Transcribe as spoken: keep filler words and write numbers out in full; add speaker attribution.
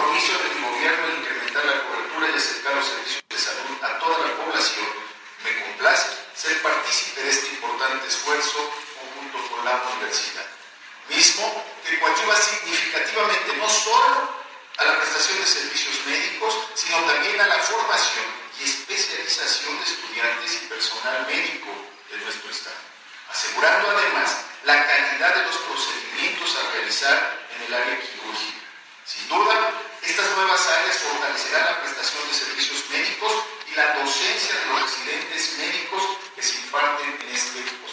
Speaker 1: compromiso de mi gobierno en incrementar la cobertura y acercar los servicios de salud a toda la población, me complace ser partícipe de este importante esfuerzo conjunto con la universidad, mismo que coadyuva significativamente no solo a la prestación de servicios médicos, sino también a la formación y especialización de estudiantes y personal médico de nuestro Estado, asegurando además la calidad de los procedimientos a realizar en el área quirúrgica. Sin duda, estas nuevas áreas fortalecerán la prestación de servicios médicos y la docencia de los residentes médicos que se imparten en este hospital.